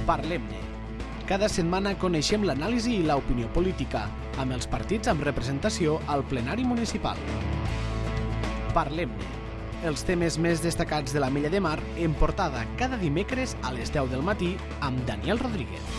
Parlem-ne. Cada setmana coneixem l'anàlisi i l'opinió política, amb els partits amb representació al plenari municipal. Parlem-ne. Els temes més destacats de l'Ametlla de Mar en portada cada dimecres a les 10 del matí amb Daniel Rodríguez.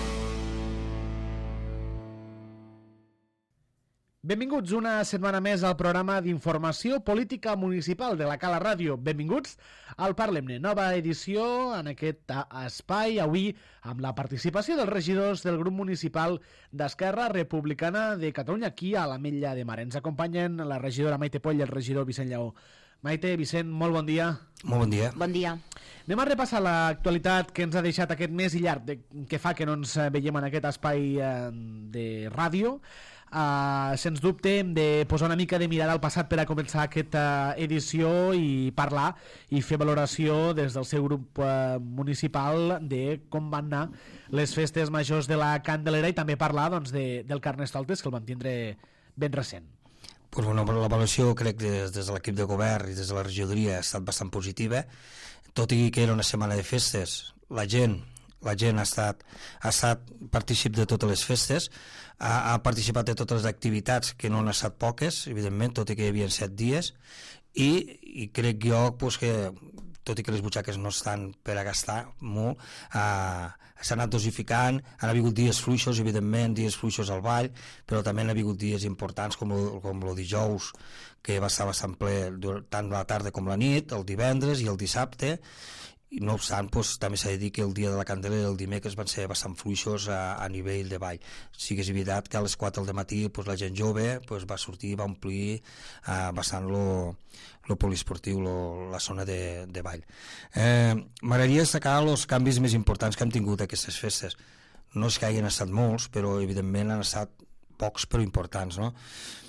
Benvinguts una setmana més al programa d'informació política municipal de la Cala Ràdio. Benvinguts al Parlem-ne, nova edició en aquest espai, avui amb la participació dels regidors del grup municipal d'Esquerra Republicana de Catalunya aquí a l'Ametlla de Mar. Ens acompanyen la regidora Maite Poll i el regidor Vicent Lleó. Maite, Vicent, molt bon dia. Molt bon dia. Bon dia. Anem a repassar l'actualitat que ens ha deixat aquest mes i llarg que fa que no ens veiem en aquest espai de ràdio. Sens dubte hem de posar una mica de mirada al passat per a començar aquesta edició i parlar i fer valoració des del seu grup municipal de com van anar les festes majors de la Candelera i també parlar doncs, del Carnestoltes, que el vam tindre ben recent. Pues bueno, la valoració crec des de l'equip de govern i des de la regidoria ha estat bastant positiva, tot i que era una setmana de festes. La gent ha estat partícip de totes les festes, ha participat de totes les activitats, que no han estat poques, evidentment, tot i que hi havia 7 dies, i crec jo pues, que tot i que les butxaques no estan per a gastar molt, s'ha anat dosificant, han hagut dies fluixos, evidentment, dies fluixos al ball, però també han hagut dies importants com el dijous, que va estar bastant ple tant la tarda com la nit, el divendres i el dissabte, i no obstant, doncs, també s'ha de dir que el dia de la Candelera i el dimecres van ser bastant fluixos a nivell de ball. Sí que és evident que a les 4 del matí doncs, la gent jove doncs, va sortir i va omplir bastant lo poliesportiu, la zona de ball. M'agradaria destacar els canvis més importants que hem tingut aquestes festes. No és que hagin estat molts, però evidentment han estat pocs però importants. No?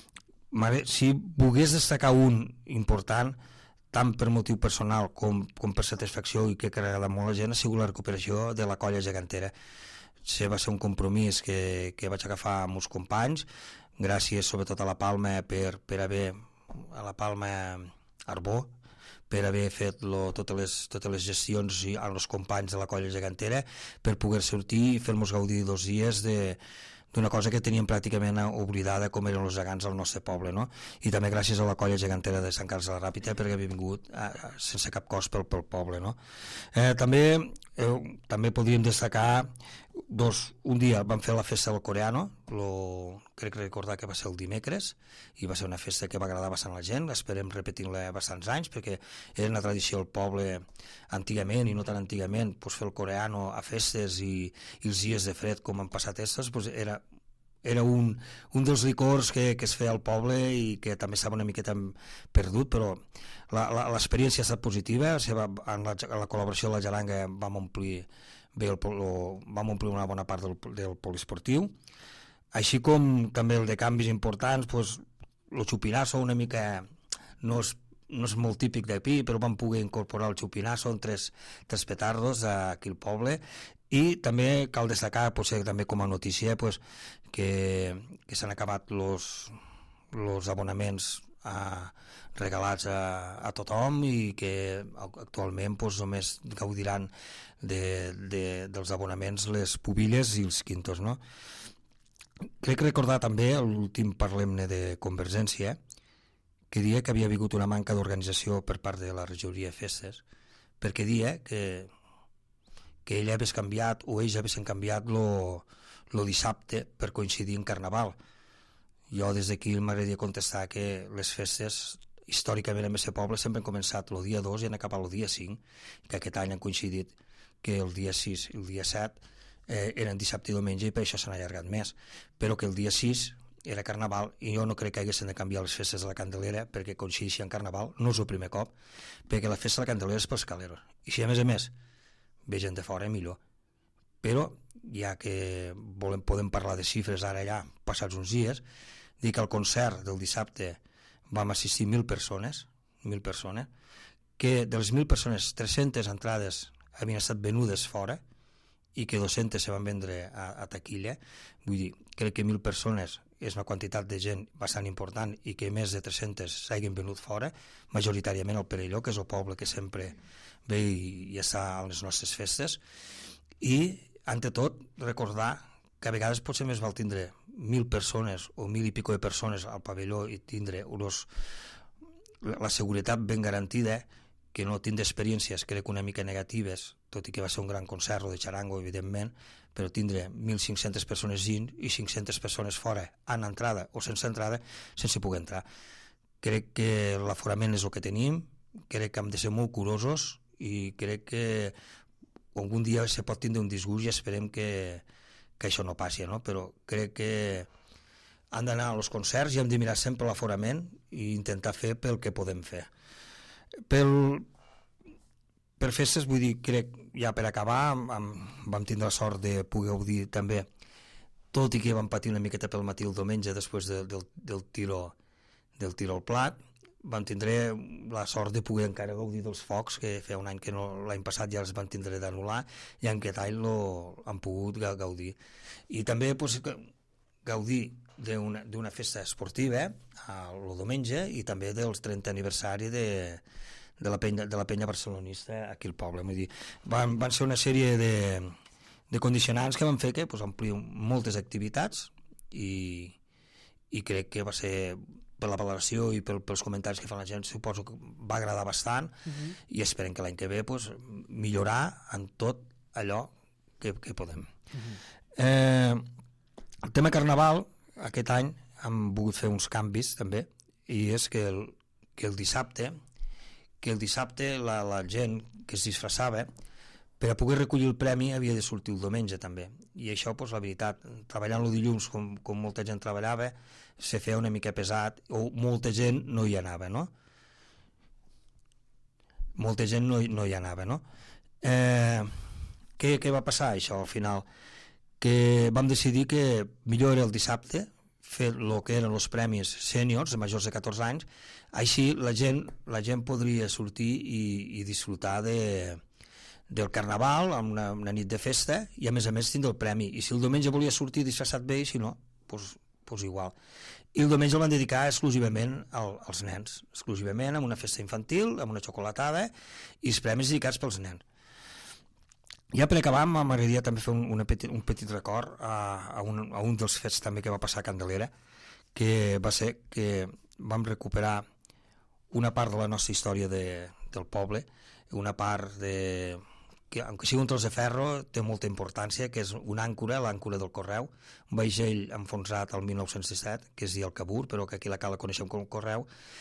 Si volgués destacar un important, tant per motiu personal com per satisfacció i que ha agradat molt a la gent, ha sigut la recuperació de la colla gegantera. Va ser un compromís que vaig agafar amb els companys, gràcies sobretot a la Palma a la Palma Arbó, per haver fet totes les gestions amb els companys de la colla gegantera, per poder sortir i fer-nos gaudir 2 dies d'una cosa que teníem pràcticament oblidada com eren els gegants al nostre poble, no? I també gràcies a la colla gegantera de Sant Carles de la Ràpita perquè havia vingut sense cap cost pel poble, no? També podríem destacar un dia vam fer la festa del coreano, crec recordar que va ser el dimecres, i va ser una festa que va agradar bastant a la gent, esperem repetir-la bastants anys, perquè era una tradició del poble antigament, i no tan antigament, pues, fer el coreano a festes i els dies de fred com han passat estes, pues, era un dels licors que es feia al poble i que també estava una miqueta perdut, però l'experiència ha estat positiva. En la col·laboració de la Jaranga vam omplir una bona part del poliesportiu, així com també el de canvis importants, pues, el xupinasso una mica no és molt típic de Pi, però vam poder incorporar el xupinasso en tres petardos aquí al poble. I també cal destacar, potser també com a notícia, pues, que s'han acabat los abonaments regalats a tothom i que actualment pues, només gaudiran dels abonaments les pubilles i els quintos, no? Crec recordar també l'últim Parlem-ne de Convergència, que dia que havia hagut una manca d'organització per part de la regidoria de festes, perquè dia que ell hagués canviat o ells haguessin canviat lo dissabte per coincidir en Carnaval. Jo des d'aquí m'agradaria contestar que les festes històricament en aquest poble sempre han començat el dia 2 i han acabat el dia 5, que aquest any han coincidit que el dia 6 i el dia 7 eren dissabte i diumenge i per això s'han allargat més, però que el dia 6 era Carnaval i jo no crec que haguessin de canviar les festes de la Candelera perquè coincideixi en Carnaval, no és el primer cop, perquè la festa de la Candelera és pels caleros, i si a més ve gent de fora millor. Però ja que podem parlar de xifres ara ja passats uns dies, dir que al concert del dissabte vam assistir 1.000 persones, que de les 1.000 persones 300 entrades havien estat venudes fora i que 200 se van vendre a taquilla. Vull dir, crec que 1.000 persones és una quantitat de gent bastant important i que més de 300 s'hagin venut fora, majoritàriament al Perelló, que és el poble que sempre ve i està a les nostres festes. I ante tot, recordar que a vegades potser més val tindre 1.000 persones o 1.000 i pico de persones al pavelló i tindre la seguretat ben garantida, que no tindre experiències, crec, una mica negatives, tot i que va ser un gran concert de xarango, evidentment, però tindre 1.500 persones dins i 500 persones fora, en entrada o sense entrada, sense poder entrar. Crec que l'aforament és el que tenim, crec que hem de ser molt curosos i crec que algun dia se pot tindre un disgust i esperem que això no passi, no? Però crec que han d'anar als concerts i hem de mirar sempre l'aforament i intentar fer pel que podem fer. Per festes, vull dir, crec, ja per acabar, vam tindre la sort de poder gaudir també, tot i que vam patir una miqueta pel matí el diumenge després del tiro al plat, vam tindre la sort de poder encara gaudir dels focs, que feia un any que no, l'any passat ja els van tindre d'anul·lar, i en aquest any han pogut gaudir. I també pues, gaudir d'una festa esportiva el diumenge i també dels 30 aniversari de la penya barcelonista aquí al poble. Vull dir, van ser una sèrie de condicionants que van fer que pues, omplir moltes activitats i crec que va ser, per la valoració i pels comentaris que fan la gent, suposo que va agradar bastant i esperem que l'any que ve pues, millorar en tot allò que podem. El tema carnaval, aquest any hem volgut fer uns canvis també, i és que el dissabte la gent que es disfressava per a poder recollir el premi havia de sortir el diumenge també, i això, pues, la veritat, treballant el dilluns com molta gent treballava, se feia una mica pesat, o molta gent no hi anava, no? Molta gent no hi anava, no? Què va passar, això, al final? Que vam decidir que millor era el dissabte, fer el que eren els premis sèniors, de majors de 14 anys, així la gent podria sortir i disfrutar del carnaval, amb una nit de festa, i a més tindre el premi. I si el diumenge volia sortir disfressat bé, i si no, doncs igual. I el diumenge el van dedicar exclusivament als nens, exclusivament amb una festa infantil, amb una xocolatada, i els premis dedicats pels nens. Ja per acabar, m'agradaria també fer un petit record a un dels fets també que va passar a Candelera, que va ser que vam recuperar una part de la nostra història del poble, una part que, aunque sigui un tros de ferro, té molta importància, que és una àncora, l'àncora del Correu, un vaixell enfonsat al 1917, que es diu el Cabur, però que aquí la cala coneixem com el Correu.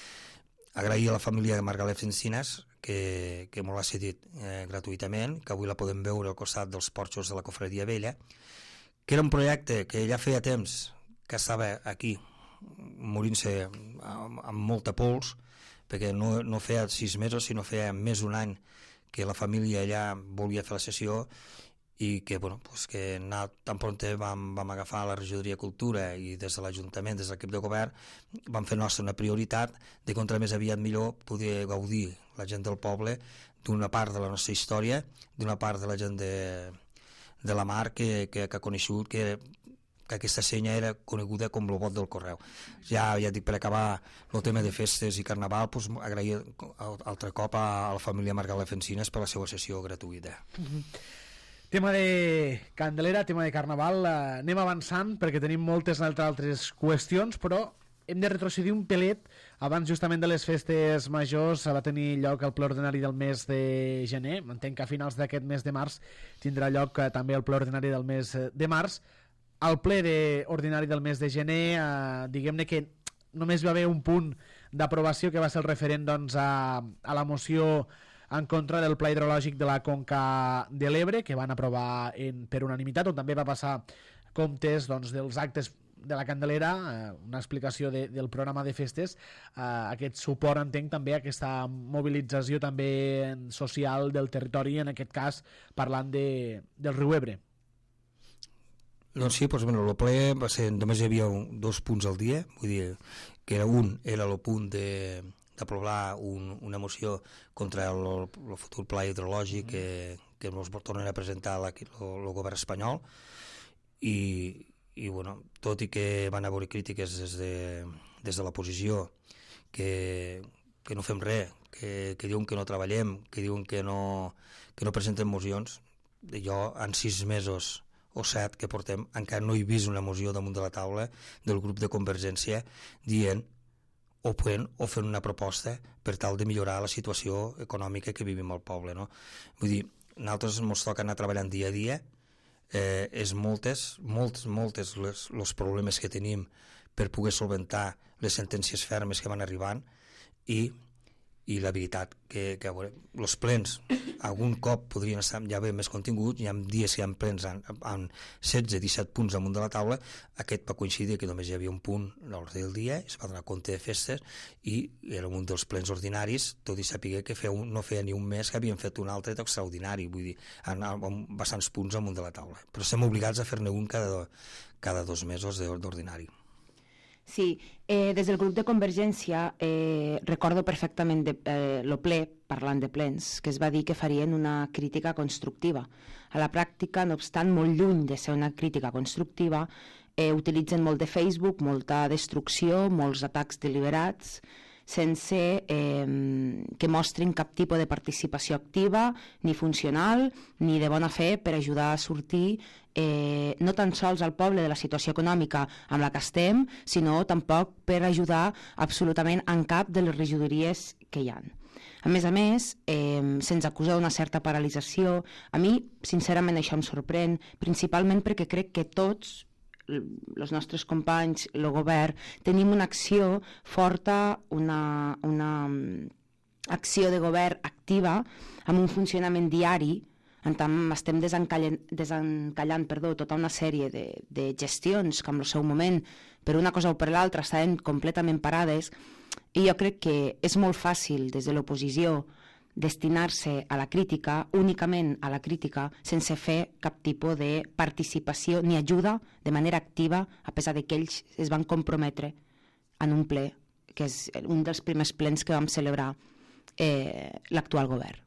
Agrair a la família de Margalef Encinas, que m'ho ha cedit gratuïtament, que avui la podem veure al costat dels porxos de la Cofredia Vella, que era un projecte que ja feia temps que estava aquí, morint-se amb molta pols, perquè no feia 6 mesos, sinó feia més d'un any que la família allà volia fer la sessió, i que, que tan prompte vam agafar la regidoria de Cultura i des de l'Ajuntament, des de l'equip de govern, vam fer nostra una prioritat de contra més aviat millor poder gaudir la gent del poble d'una part de la nostra història, d'una part de la gent de la mar que ha coneixut que aquesta senya era coneguda com el bot del Correu. Ja dic, per acabar el tema de festes i carnaval, agrair altre cop a la família Margalef Encinas per la seva sessió gratuïta. Tema de Candelera, tema de carnaval, anem avançant perquè tenim moltes altres qüestions, però hem de retrocedir un pelet. Abans justament de les festes majors va tenir lloc el ple ordinari del mes de gener. Entenc que a finals d'aquest mes de març tindrà lloc també el ple ordinari del mes de març. Al ple ordinari del mes de gener, diguem-ne que només va haver un punt d'aprovació, que va ser el referent a la moció en contra del pla hidrològic de la Conca de l'Ebre, que van aprovar per unanimitat, on també va passar comptes dels actes de la Candelera, una explicació del programa de festes, aquest suport, entenc, també a aquesta mobilització també social del territori, en aquest cas parlant del riu Ebre. Doncs sí, el ple va ser, només hi havia 2 punts al dia, vull dir que era el punt d'aprovar una moció contra el futur pla hidrològic que ens tornen a presentar el govern espanyol, i tot i que van haver crítiques des de l'oposició que no fem res, que diuen que no treballem, que diuen que no presenten mocions, jo en 6 mesos o 7 que portem encara no he vist una moció damunt de la taula del grup de Convergència dient o fent una proposta per tal de millorar la situació econòmica que vivim al poble, no? Vull dir, nosaltres ens toca anar treballant dia a dia, és molts els problemes que tenim per poder solventar les sentències fermes que van arribant i la veritat que els plens algun cop podrien estar ja bé més continguts. Hi ha dies que hi ha plens amb 16-17 punts damunt de la taula. Aquest va coincidir que només hi havia un punt a l'ordre del dia, es va donar compte de festes i era un dels plens ordinaris, tot i saber que no feia ni un mes que havien fet un altre extraordinari, vull dir, amb bastants punts damunt de la taula, però estem obligats a fer-ne un cada 2 mesos d'ordinari. Sí, des del grup de Convergència recordo perfectament el ple, parlant de plens, que es va dir que farien una crítica constructiva. A la pràctica, no obstant, molt lluny de ser una crítica constructiva, utilitzen molt de Facebook, molta destrucció, molts atacs deliberats, sense que mostrin cap tipus de participació activa, ni funcional, ni de bona fe per ajudar a sortir no tan sols al poble de la situació econòmica amb la que estem, sinó tampoc per ajudar absolutament en cap de les regidories que hi ha. A més, se'ns acusa d'una certa paralització. A mi, sincerament, això em sorprèn, principalment perquè crec que tots, els nostres companys, el govern, tenim una acció forta, una acció de govern activa, amb un funcionament diari. En tant, estem desencallant tota una sèrie de gestions que en el seu moment, per una cosa o per l'altra, estaven completament parades, i jo crec que és molt fàcil des de l'oposició destinar-se a la crítica, únicament a la crítica, sense fer cap tipus de participació ni ajuda de manera activa, a pesar que ells es van comprometre en un ple, que és un dels primers plens que vam celebrar l'actual govern.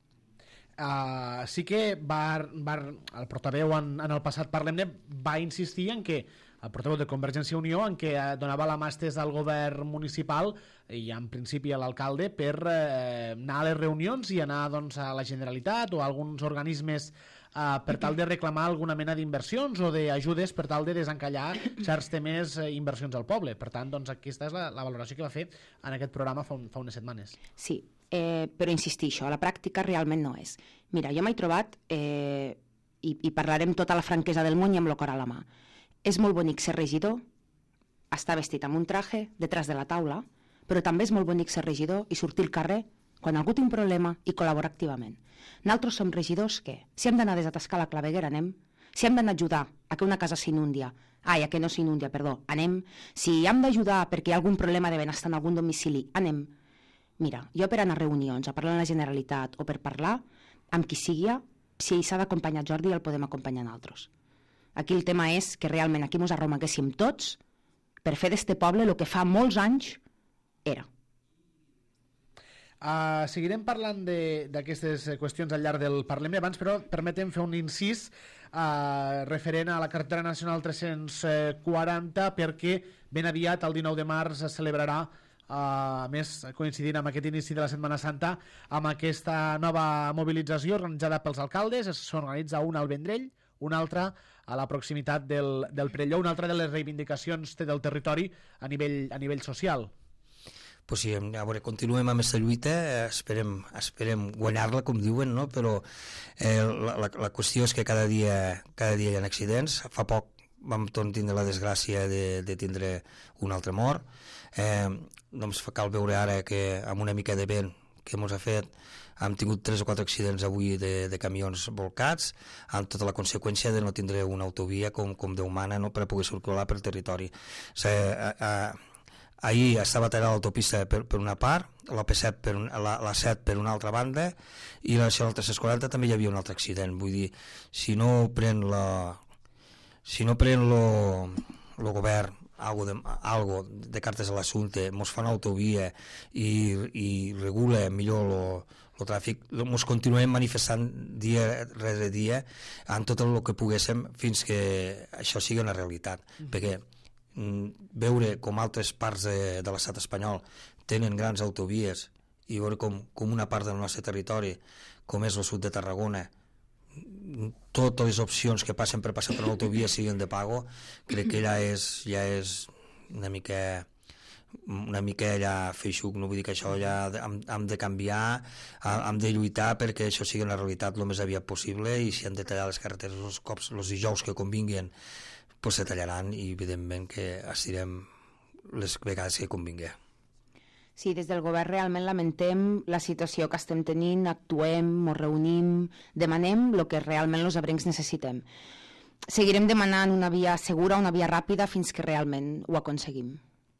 Sí que el portaveu en el passat Parlem-ne va insistir en que el portaveu de Convergència i Unió en què donava la mà estesa al govern municipal i en principi a l'alcalde per anar a les reunions i anar a la Generalitat o a alguns organismes per tal de reclamar alguna mena d'inversions o d'ajudes per tal de desencallar certs temes inversions al poble. Per tant, aquesta és la valoració que va fer en aquest programa fa unes setmanes. Sí, però insistir, a la pràctica realment no és. Mira, jo m'he trobat, i parlarem tota la franquesa del món i amb el cor a la mà, és molt bonic ser regidor, estar vestit amb un traje detrás de la taula, però també és molt bonic ser regidor i sortir al carrer quan algú té un problema i col·laborar activament. Nosaltres som regidors que, si hem d'anar a desatascar la claveguera, anem. Si hem d'anar a ajudar a que una casa s'inundia, a que no s'inundia, anem. Si hem d'ajudar perquè hi ha algun problema de benestar en algun domicili, anem. Mira, jo per anar a reunions, a parlar amb la Generalitat o per parlar amb qui sigui, si ell s'ha d'acompanyar Jordi, el podem acompanyar nosaltres. Aquí el tema és que realment aquí ens arromanguéssim tots per fer d'este poble el que fa molts anys era. Seguirem parlant d'aquestes qüestions al llarg del Parlament. Abans, però, permetem fer un incís referent a la carretera nacional 340 perquè ben aviat, el 19 de març, es celebrarà, més coincidint amb aquest inici de la Setmana Santa, amb aquesta nova mobilització organitzada pels alcaldes. S'organitza una al Vendrell, una altra a la proximitat del Perelló, una altra de les reivindicacions del territori a nivell social. Pues sí, a veure, continuem amb aquesta lluita, esperem guanyar-la, com diuen, no? Però la qüestió és que cada dia hi ha accidents. Fa poc vam tindre la desgràcia de tindre un altre mort. Doncs cal veure ara que amb una mica de vent que ens ha fet hem tingut 3 o 4 accidents avui de camions volcats, amb tota la conseqüència de no tindre una autovia com Déu mana, no, per a poder circular pel territori. Ahir estava tallada l'autopista per una part, l'AP7 la 7 per una altra banda, i la nacional 340 també hi havia un altre accident. Vull dir, si no pren el govern algo de cartes a l'assumpte, mos fa una autovia i regula millor el tràfic, ens continuem manifestant dia rere dia en tot el que poguéssim fins que això sigui una realitat, perquè veure com altres parts de l'estat espanyol tenen grans autovies i veure com una part del nostre territori, com és el sud de Tarragona, totes les opcions que passen per passar per l'autovia siguin de pago, crec que ja és una mica ja feixuc, no? Vull dir que això ja hem de canviar, hem de lluitar perquè això sigui una realitat el més aviat possible, i si han de tallar les carreteres els dijous que convinguin, pues se tallaran, i evidentment que estirem les vegades que convingui. Sí, des del govern realment lamentem la situació que estem tenint, actuem, ens reunim, demanem el que realment els ebrencs necessitem. Seguirem demanant una via segura, una via ràpida, fins que realment ho aconseguim.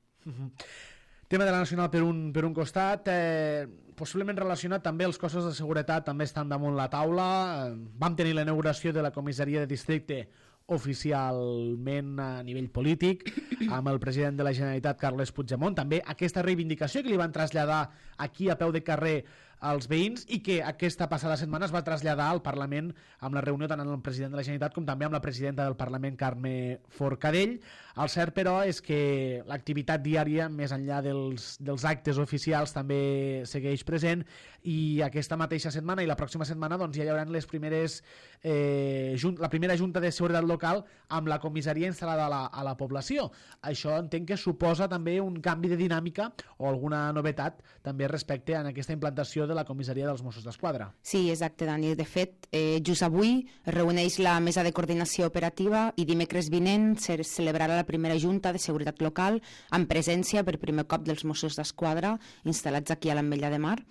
Tema de la nacional per un costat, possiblement relacionat també els cossos de seguretat també estan damunt la taula. Vam tenir la inauguració de la comissaria de districte oficialment a nivell polític amb el president de la Generalitat, Carles Puigdemont, també aquesta reivindicació que li van traslladar aquí a peu de carrer als veïns, i que aquesta passada setmana es va traslladar al Parlament amb la reunió tant amb el president de la Generalitat com també amb la presidenta del Parlament, Carme Forcadell. El cert, però, és que l'activitat diària, més enllà dels actes oficials, també segueix present, i aquesta mateixa setmana i la pròxima setmana doncs, ja hi haurà la primera Junta de Seguretat Local amb la comissaria instal·lada a la població. Això entenc que suposa també un canvi de dinàmica o alguna novetat també respecte a aquesta implantació de la comissaria dels Mossos d'Esquadra. Sí, exacte, Dani. De fet, just avui es reuneix la mesa de coordinació operativa i dimecres vinent se celebrarà la primera Junta de Seguretat Local amb presència per primer cop dels Mossos d'Esquadra instal·lats aquí a l'Ametlla de Mar.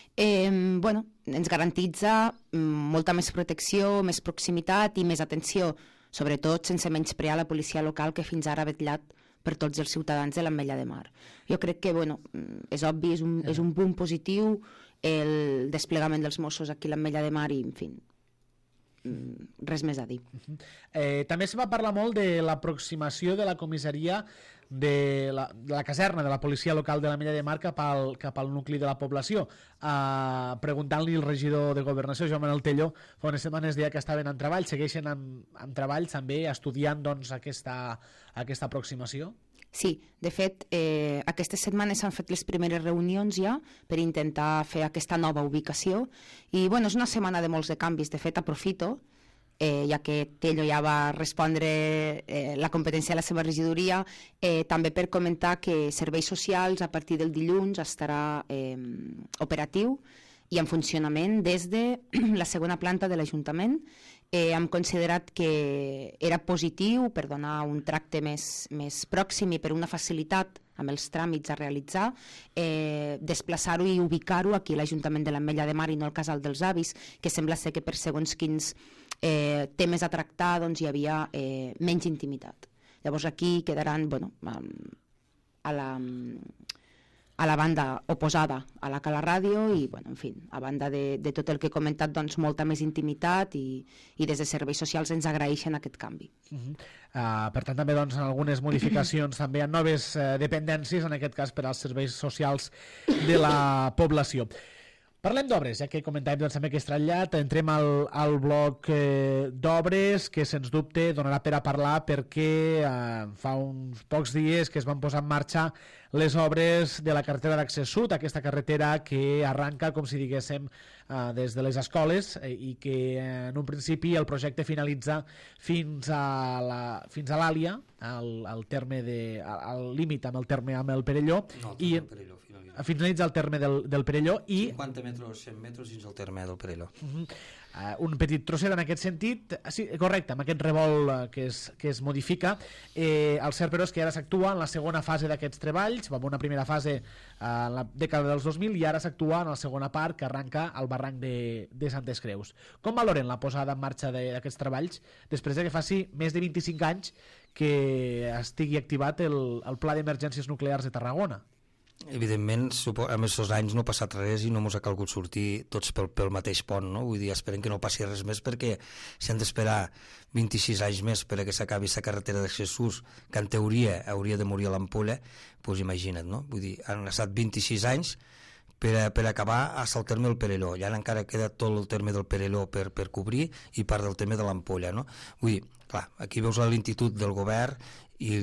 Ens garantitza molta més protecció, més proximitat i més atenció, sobretot sense menysprear la policia local que fins ara ha vetllat per tots els ciutadans de l'Ametlla de Mar. Jo crec que és obvi, és un punt positiu el desplegament dels Mossos aquí a l'Ametlla de Mar i, en fi, res més a dir. També se va parlar molt de l'aproximació de la comissaria de la caserna de la policia local de l'Ametlla de Mar cap al nucli de la població. Preguntant-li al regidor de Governació, Joan Manuel Tello, fa unes setmanes deia que estaven en treball, segueixen en treball també estudiant doncs, aquesta aproximació? Sí, de fet, aquestes setmanes s'han fet les primeres reunions ja per intentar fer aquesta nova ubicació i és una setmana de molts de canvis. De fet, aprofito, ja que Tello ja va respondre la competència de la seva regidoria, també per comentar que Serveis Socials a partir del dilluns estarà operatiu i en funcionament des de la segona planta de l'Ajuntament. Hem considerat que era positiu per donar un tracte més pròxim i per una facilitat amb els tràmits a realitzar, desplaçar-ho i ubicar-ho aquí a l'Ajuntament de l'Ametlla de Mar i no al Casal dels Avis, que sembla ser que per segons quins temes a tractar doncs, hi havia menys intimitat. Llavors aquí quedaran a la banda oposada a la Cala Ràdio i, en fi, a banda de tot el que he comentat, doncs, molta més intimitat i des de Serveis Socials ens agraeixen aquest canvi. Per tant, també doncs, en algunes modificacions també hi ha noves dependències, en aquest cas per als serveis socials de la població. Parlem d'obres, ja que comentàvem doncs, també que és trasllat, entrem al bloc d'obres, que sens dubte donarà per a parlar perquè fa uns pocs dies que es van posar en marxa les obres de la carretera d'accés sud, aquesta carretera que arranca, com si diguéssim, des de les escoles i que en un principi el projecte finalitza fins a l'Àlia, al límit amb el terme amb el Perelló, i finalitza el terme del Perelló i 50 metres, 100 metres fins al terme del Perelló. Un petit trosset en aquest sentit, sí, correcte, amb aquest revolt que es modifica. El cert, però, és que ara s'actua en la segona fase d'aquests treballs. Va haver una primera fase en la dècada dels 2000 i ara s'actua en la segona part, que arranca al barranc de Santes Creus. Com valoren la posada en marxa d'aquests treballs després que faci més de 25 anys que estigui activat el Pla d'Emergències Nuclears de Tarragona? Evidentment, a més dels anys no ha passat res i no ens ha calgut sortir tots pel mateix pont, no? Vull dir, esperem que no passi res més perquè si han d'esperar 26 anys més per que s'acabi aquesta carretera d'accés sud, que en teoria hauria de morir a l'Ampolla, doncs imagina't, no? Vull dir, han estat 26 anys per acabar fins al terme del Perelló, i ara encara queda tot el terme del Perelló per cobrir i part del terme de l'Ampolla, no? Vull dir, clar, aquí veus la lentitud del govern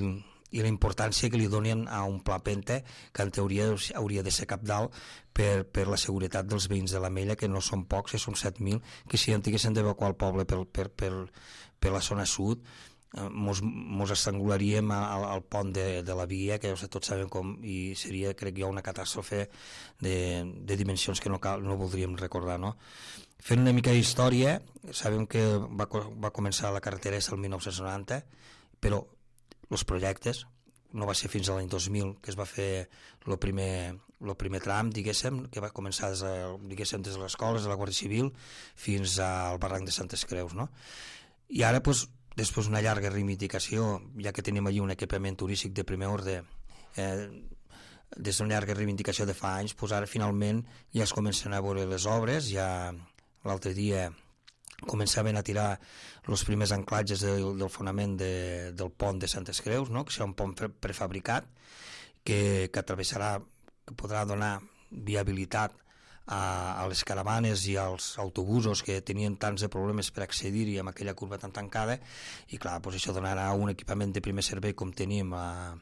i la importància que li donen a un pla Penta, que en teoria hauria de ser cabdal per la seguretat dels veïns de l'Ametlla, que no són pocs, que són 7.000, que si tinguessin d'evacuar el poble per la zona sud, mos estrangularíem al pont de la via, que tots sabem com, i seria, crec jo, una catàstrofe de dimensions que no voldríem recordar, no? Fent una mica d'història, sabem que va començar la carretera el 1990, però els projectes no va ser fins a l'any 2000 que es va fer el primer tram, diguéssim, que va començar des de les escoles de la Guàrdia Civil fins al barranc de Santes Creus, no? I ara, després d'una llarga reivindicació, ja que tenim allí un equipament turístic de primer ordre, des d'una llarga reivindicació de fa anys, ara finalment ja es comencen a veure les obres. Ja l'altre dia començaven a tirar els primers anclatges del fonament del pont de Santes Creus, no? Que serà un pont prefabricat que travessarà, que podrà donar viabilitat a les caravanes i als autobusos que tenien tants de problemes per accedir-hi amb aquella curva tan tancada, i clar, això donarà un equipament de primer servei com tenim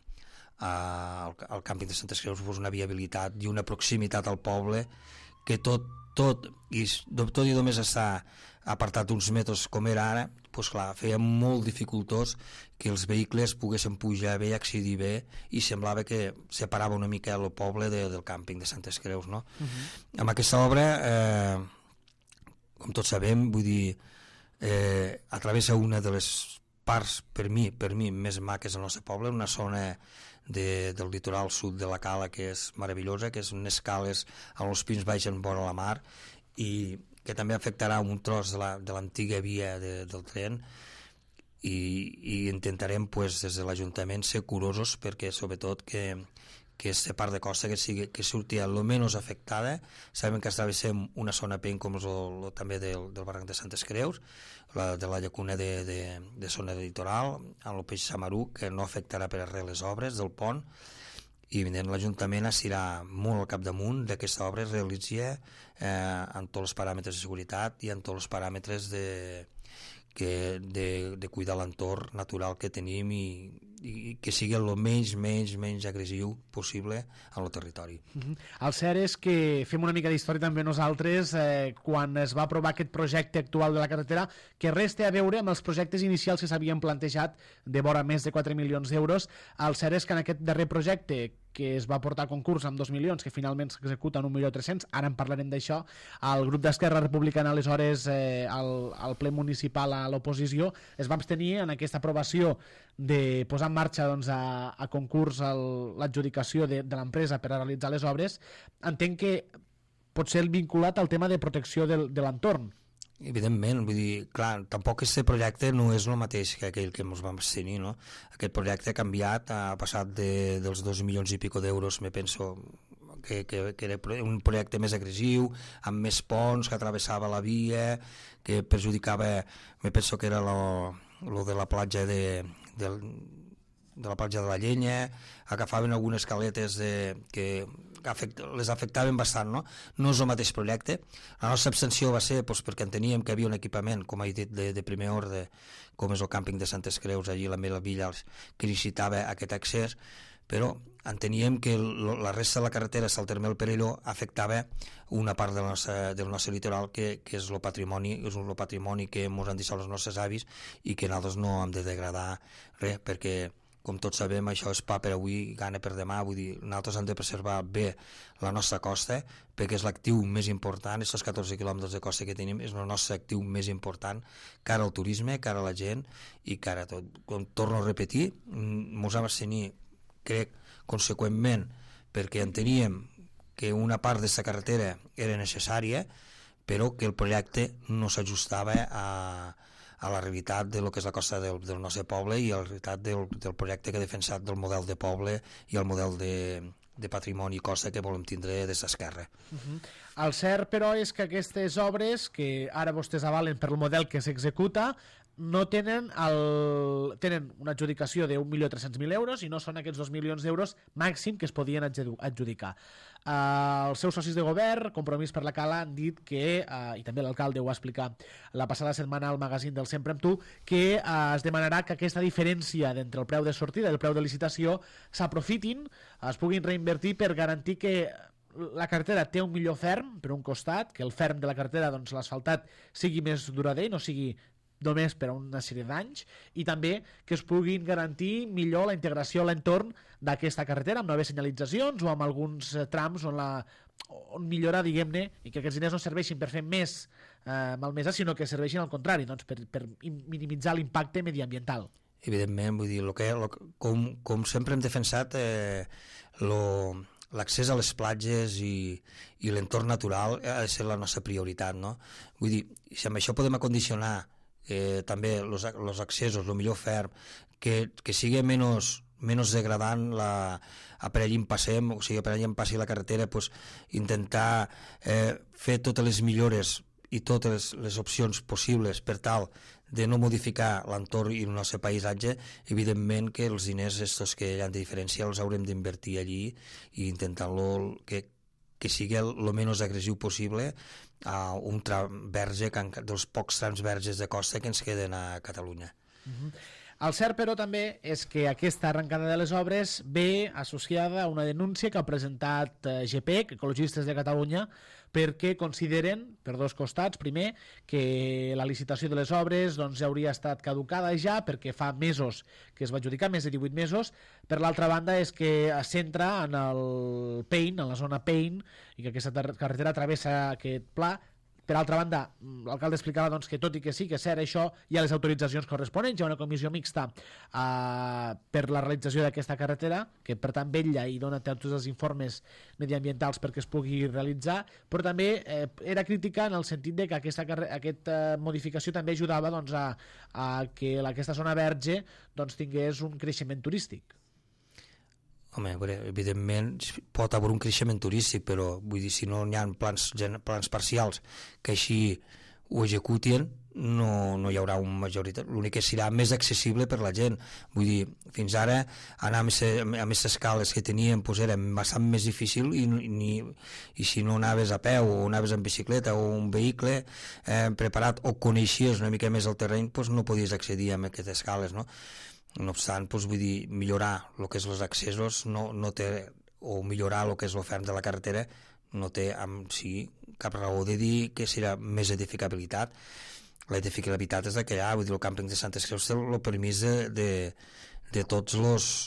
al càmping de Santes Creus, una viabilitat i una proximitat al poble que tot i només està apartat uns metres com era ara, doncs clar, feia molt dificultós que els vehicles poguessin pujar bé, accedir bé, i semblava que separava una mica el poble del càmping de Santes Creus, no? Amb aquesta obra, com tots sabem, vull dir, atravessa una de les parts, per mi, més maques del nostre poble, una zona del litoral sud de la Cala que és meravellosa, que és unes cales on els pins baixen vora la mar, i que també afectarà un tros de l'antiga via del tren, i intentarem des de l'Ajuntament ser curosos perquè sobretot que aquesta part de costa que surti el menys afectada. Sabem que travessem una zona pen com també del barranc de Santes Creus, de la llacuna de zona de litoral, amb el peix samaruc, que no afectarà per res les obres del pont, i evidentment l'Ajuntament estirà molt al capdamunt d'aquesta obra, es realitzi en tots els paràmetres de seguretat i en tots els paràmetres de cuidar l'entorn natural que tenim, i que sigui el menys agressiu possible en el territori. El cert és que fem una mica d'història també nosaltres, quan es va aprovar aquest projecte actual de la carretera, que res té a veure amb els projectes inicials que s'havien plantejat de vora més de 4 milions d'euros. El cert és que en aquest darrer projecte, que es va portar a concurs amb 2 milions, que finalment s'executa en 1.300.000, ara en parlarem d'això, el grup d'Esquerra Republicana aleshores al ple municipal a l'oposició es va abstenir en aquesta aprovació de posar en marxa a concurs l'adjudicació de l'empresa per a realitzar les obres. Entenc que pot ser vinculat al tema de protecció de l'entorn. Evidentment, vull dir, clar, tampoc aquest projecte no és el mateix que aquell que ens vam abstenir, no? Aquest projecte ha canviat, ha passat dels 2 milions i pico d'euros, me penso que era un projecte més agressiu, amb més ponts, que travessava la via, que perjudicava, me penso que era lo de la platja de la platja de la Llenya, agafaven algunes caletes que les afectaven bastant, no? No és el mateix projecte. La nostra abstenció va ser perquè enteníem que hi havia un equipament, com he dit, de primer ordre, com és el càmping de Santes Creus, allí a la meva villa, que necessitava aquest accés, però enteníem que la resta de la carretera, el terme del Perelló, afectava una part del nostre litoral, que és el patrimoni que ens han deixat els nostres avis i que nosaltres no hem de degradar res, perquè com tots sabem, això és pa per avui, gana per demà. Vull dir, nosaltres hem de preservar bé la nostra costa, perquè és l'actiu més important, aquests 14 quilòmetres de costa que tenim, és el nostre actiu més important, cara al turisme, cara a la gent i cara a tot. Com torno a repetir, ens vam abstenir, crec, conseqüentment, perquè enteníem que una part d'aquesta carretera era necessària, però que el projecte no s'ajustava a la realitat de lo que és la costa del nostre poble i a la realitat del projecte que ha defensat del model de poble i el model de patrimoni i costa que volem tindre des d'Esquerra. El cert, però, és que aquestes obres, que ara vostès avalen per el model que s'executa, no tenen tenen una adjudicació de 1.300.000 euros i no són aquests 2 milions d'euros màxim que es podien adjudicar. Els seus socis de govern, Compromís per la Cala, han dit que, i també l'alcalde ho va explicar la passada setmana al magazín del Sempre amb tu, que es demanarà que aquesta diferència entre el preu de sortida i el preu de licitació s'aprofitin, es puguin reinvertir per garantir que la carretera té un millor ferm per un costat, que el ferm de la carretera, doncs, l'asfaltat sigui més durader, no sigui només per a una sèrie d'anys, i també que es puguin garantir millor la integració a l'entorn d'aquesta carretera amb noves senyalitzacions o amb alguns trams on millorar, diguem-ne, i que aquests diners no serveixin per fer més malmesa, sinó que serveixin al contrari, doncs, per minimitzar l'impacte mediambiental. Evidentment, vull dir, com sempre hem defensat l'accés a les platges i l'entorn natural ha de ser la nostra prioritat, no? Vull dir, si amb això podem acondicionar també els accessos, el millor ferm, que sigui menys degradant per allà passem, o sigui, per allà passi la carretera, pues, intentar fer totes les millores i totes les opcions possibles per tal de no modificar l'entorn i el nostre paisatge. Evidentment que els diners estos que hi ha de diferència els haurem d'invertir allí i intentar-lo que sigui el menys agressiu possible a un tram verge, dels pocs trams verges de costa que ens queden a Catalunya. El cert, però, també és que aquesta arrencada de les obres ve associada a una denúncia que ha presentat GPEC, Ecologistes de Catalunya, perquè consideren, per dos costats, primer, que la licitació de les obres doncs, ja hauria estat caducada ja, perquè fa mesos que es va adjudicar, més de 18 mesos. Per l'altra banda, és que es centra en el Pein, en la zona Pein, i que aquesta carretera travessa aquest pla. Per altra banda, l'alcalde explicava doncs, que tot i que sí que és cert això, hi ha les autoritzacions corresponents, hi ha una comissió mixta per la realització d'aquesta carretera, que per tant vetlla i dona tots els informes mediambientals perquè es pugui realitzar, però també era crítica en el sentit de que aquesta modificació també ajudava doncs, a que aquesta zona verge doncs, tingués un creixement turístic. Home, evidentment pot haver un creixement turístic, però vull dir, si no hi ha plans parcials que així ho executen, no hi haurà un majoritat. L'únic que serà més accessible per la gent. Vull dir, fins ara anar amb aquestes escales que teníem pues, era bastant més difícil i si no anaves a peu o anaves en bicicleta o un vehicle preparat o coneixies una mica més el terreny, pues, no podies accedir a aquestes escales, no? No obstant, doncs, vull dir, millorar el que és els accessos no té, o millorar el que és l'oferta de la carretera no té amb si cap raó de dir que serà més edificabilitat. L'edificabilitat és que vull dir, el càmping de Santes Creus té el permís de tots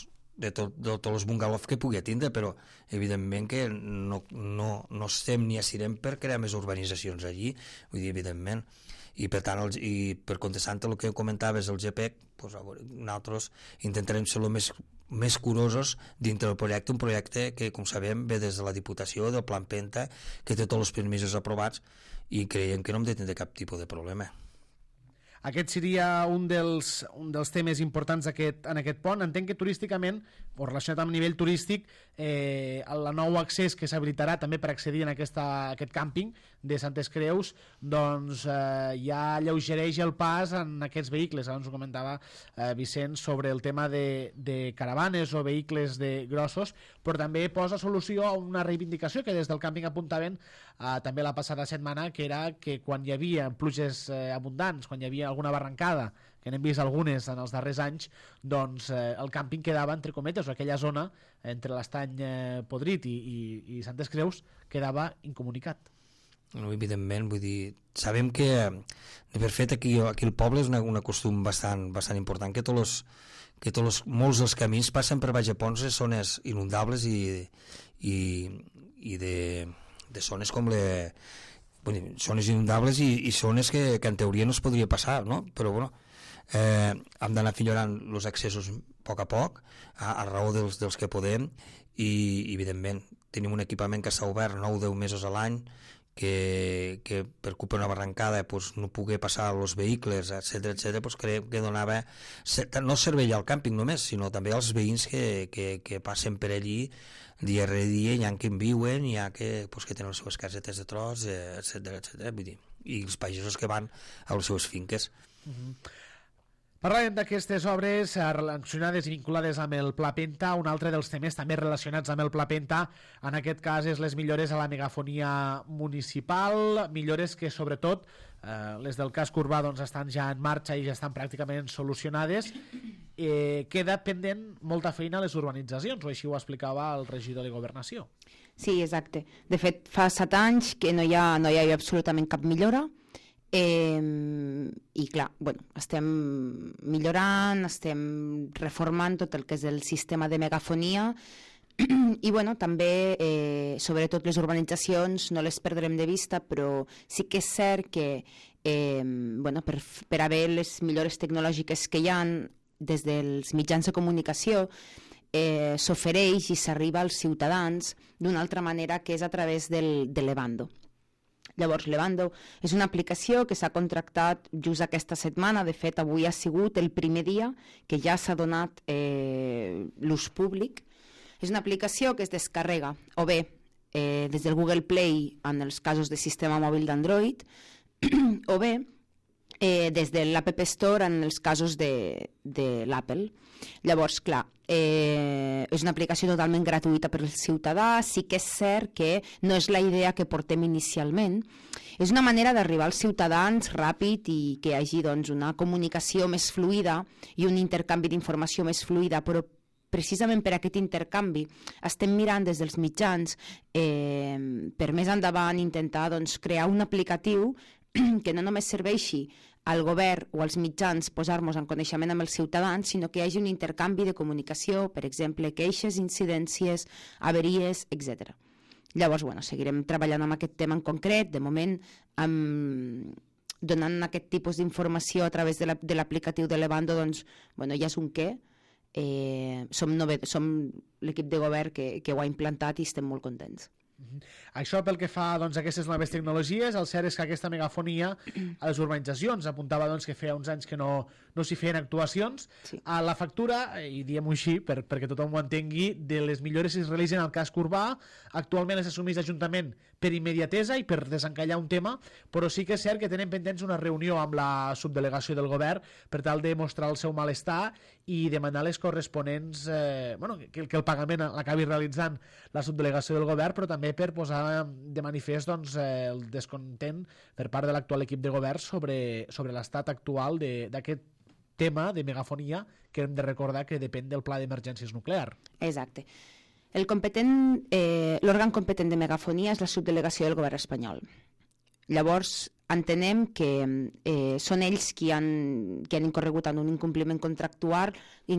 els bungalows que pugui tindre, però evidentment que no estem ni assirem per crear més urbanitzacions allí, vull dir, evidentment. I per tant, per contestant el que comentaves el GPEC, doncs, nosaltres intentarem ser el més curosos dintre del projecte, un projecte que, com sabem, ve des de la Diputació, del Plan Penta, que té tots els permisos aprovats i creiem que no hem de tindre cap tipus de problema. Aquest seria un dels temes importants en aquest pont. Entenc que turísticament, o relacionat amb nivell turístic, el nou accés que s'habilitarà també per accedir en aquest càmping de Santes Creus doncs ja alleugereix el pas en aquests vehicles. Abans ho comentava Vicent sobre el tema de caravanes o vehicles grossos, però també posa solució a una reivindicació que des del càmping apuntaven també la passada setmana, que era que quan hi havia pluges abundants, quan hi havia alguna barrancada, que n'hem vist algunes en els darrers anys, doncs el càmping quedava, entre cometes, o aquella zona entre l'Estany Podrit i Santes Creus quedava incomunicat. No, evidentment, vull dir, sabem que per fet aquí al poble és un costum bastant important, que molts dels camins passen per baix de ponts de zones inundables i de zones com zones inundables i zones que en teoria no es podria passar, no? Però bueno, hem d'anar millorant els accessos a poc a raó dels que podem i evidentment tenim un equipament que s'ha obert 9 o 10 mesos a l'any que per culpa d'una barrancada pues, no pogué passar els vehicles, etc pues, creiem que donava no servei al càmping només, sinó també als veïns que passen per allí dia rere dia, hi ha que en viuen, hi ha que tenen les seves casetes de tros, etc. Vull dir, i els pagesos que van a les seves finques. Parlàvem d'aquestes obres relacionades i vinculades amb el Pla Penta. Un altre dels temes també relacionats amb el Pla Penta, en aquest cas, és les millores a la megafonia municipal, millores que, sobretot, les del casc urbà doncs, estan ja en marxa i ja estan pràcticament solucionades. Queda pendent molta feina a les urbanitzacions, o així ho explicava el regidor de Governació. Sí, exacte. De fet, fa 7 anys que no hi ha absolutament cap millora. I clar, bueno, estem millorant, estem reformant tot el que és el sistema de megafonia i bueno, també sobretot les urbanitzacions no les perdrem de vista, però sí que és cert que bueno, per haver les millores tecnològiques que hi ha des dels mitjans de comunicació s'ofereix i s'arriba als ciutadans d'una altra manera, que és a través de l'Evando. Llavors, l'Evando és una aplicació que s'ha contractat just aquesta setmana. De fet, avui ha sigut el primer dia que ja s'ha donat l'ús públic. És una aplicació que es descarrega o bé des del Google Play en els casos de sistema mòbil d'Android o bé des de l'App Store en els casos de l'Apple. Llavors, clar, és una aplicació totalment gratuïta per al ciutadà. Sí que és cert que no és la idea que portem inicialment. És una manera d'arribar als ciutadans ràpid i que hi hagi doncs, una comunicació més fluida i un intercanvi d'informació més fluida, però precisament per aquest intercanvi estem mirant des dels mitjans per més endavant intentar doncs, crear un aplicatiu que no només serveixi al govern o als mitjans posar-nos en coneixement amb els ciutadans, sinó que hi hagi un intercanvi de comunicació, per exemple, queixes, incidències, averies, etc. Llavors, bueno, seguirem treballant amb aquest tema en concret. De moment, donant aquest tipus d'informació a través de l'aplicatiu de l'Evando, doncs, bueno, ja és un què. Som l'equip de govern que ho ha implantat i estem molt contents. Això pel que fa doncs, a aquestes noves tecnologies, el cert és que aquesta megafonia a les urbanitzacions apuntava doncs, que feia uns anys que no s'hi feien actuacions. Sí. A la factura, i diem-ho així perquè tothom ho entengui, de les millores que es realitzen al casc urbà, actualment les assumeix l'Ajuntament per immediatesa i per desencallar un tema, però sí que és cert que tenen pendents una reunió amb la subdelegació del govern per tal de mostrar el seu malestar i demanar les corresponents, que el pagament l'acabi realitzant la subdelegació del govern, però també per posar de manifest doncs, el descontent per part de l'actual equip de govern sobre l'estat actual d'aquest tema de megafonia, que hem de recordar que depèn del pla d'emergències nuclear. Exacte. L'òrgan competent de megafonia és la subdelegació del govern espanyol. Llavors, entenem que són ells qui han incorregut en un incompliment contractual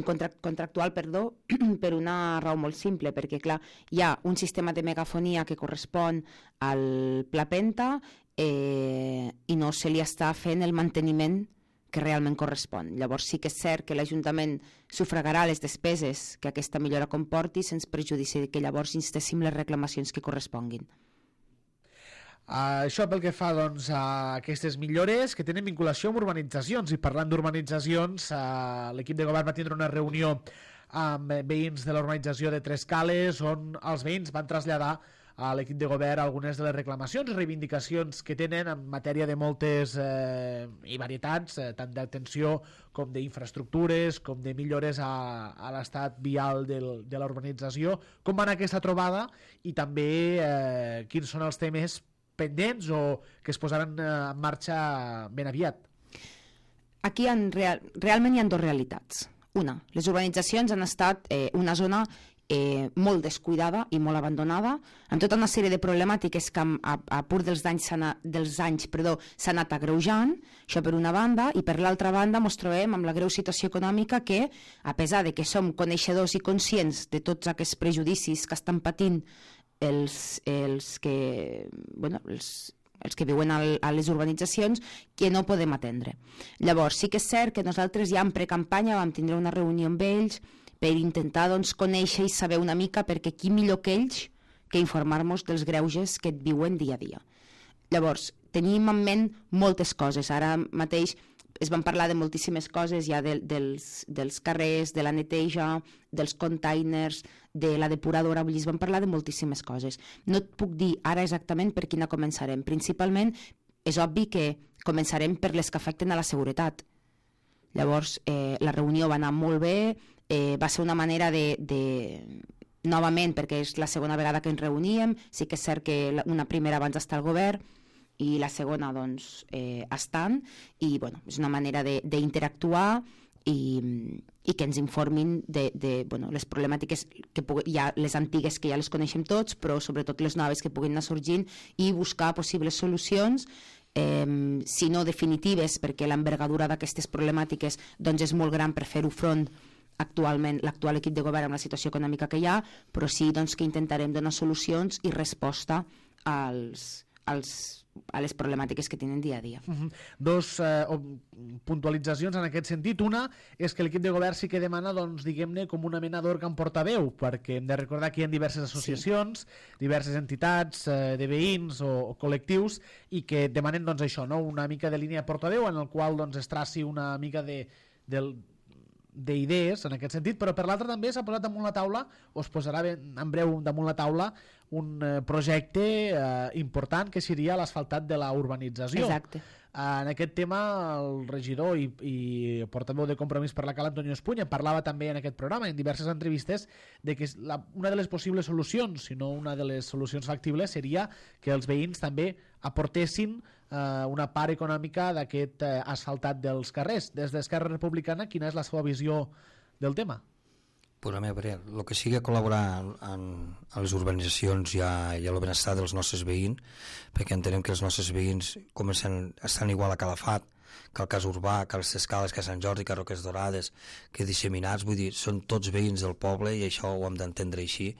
per una raó molt simple, perquè clar, hi ha un sistema de megafonia que correspon al Pla Penta i no se li està fent el manteniment que realment correspon. Llavors sí que és cert que l'Ajuntament sufragarà les despeses que aquesta millora comporti sense perjudici que llavors instéssim les reclamacions que corresponguin. Això pel que fa doncs, a aquestes millores que tenen vinculació amb urbanitzacions, i parlant d'urbanitzacions, l'equip de govern va tindre una reunió amb veïns de l'urbanització de Tres Cales, on els veïns van traslladar a l'equip de govern algunes de les reclamacions i reivindicacions que tenen en matèria de moltes i varietats, tant d'atenció com d'infraestructures, com de millores a l'estat vial de l'urbanització. Com va anar aquesta trobada i també quins són els temes pendents o que es posaran en marxa ben aviat? Aquí realment hi ha dues realitats. Una, les urbanitzacions han estat una zona molt descuidada i molt abandonada, amb tota una sèrie de problemàtiques que a pur dels anys s'han anat agreujant, això per una banda, i per l'altra banda ens trobem amb la greu situació econòmica que, a pesar de que som coneixedors i conscients de tots aquests prejudicis que estan patint els que viuen a les urbanitzacions, que no podem atendre. Llavors, sí que és cert que nosaltres ja en precampanya vam tindre una reunió amb ells per intentar conèixer i saber una mica, perquè qui millor que ells que informar-nos dels greuges que et viuen dia a dia. Llavors, tenim en ment moltes coses. Ara mateix es van parlar de moltíssimes coses, ja dels carrers, de la neteja, dels containers, de la depuradora, vull dir, es van parlar de moltíssimes coses. No et puc dir ara exactament per quina començarem. Principalment, és obvi que començarem per les que afecten a la seguretat. Llavors, la reunió va anar molt bé, va ser una manera novament, perquè és la segona vegada que ens reuníem, sí que és cert que una primera abans d'estar al govern i la segona doncs estant, i bueno, és una manera d'interactuar i que ens informin de les problemàtiques que les antigues que ja les coneixem tots, però sobretot les noves que puguin anar sorgint, i buscar possibles solucions, si no definitives, perquè l'envergadura d'aquestes problemàtiques doncs és molt gran per fer-ho front actualment l'actual equip de govern amb la situació econòmica que hi ha, però sí doncs, que intentarem donar solucions i resposta a les problemàtiques que tenen dia a dia. Dos puntualitzacions en aquest sentit. Una és que l'equip de govern sí que demana, doncs, diguem-ne, com una mena d'òrgan portaveu, perquè hem de recordar que hi ha diverses associacions, diverses entitats de veïns o col·lectius, i que demanen doncs, això, no? Una mica de línia portaveu en el qual doncs, es traci una mica d'idees en aquest sentit, però per l'altra també s'ha posat damunt la taula, o es posarà en breu damunt la taula, un projecte important que seria l'asfaltat de la urbanització. Exacte. En aquest tema el regidor i portaveu de Compromís per la Cala, Antonio Espuña, parlava també en aquest programa, en diverses entrevistes, de que una de les possibles solucions, si no una de les solucions factibles, seria que els veïns també aportessin una part econòmica d'aquest asfaltat dels carrers. Des d'Esquerra Republicana, quina és la seva visió del tema? Pues a mi, el que sigui col·laborar en les urbanitzacions i a el benestar dels nostres veïns, perquè entenem que els nostres veïns estan igual a Calafat, que el cas Urbà, que les Escales, que Sant Jordi, que Roques Dorades, que disseminats, vull dir, són tots veïns del poble i això ho hem d'entendre així.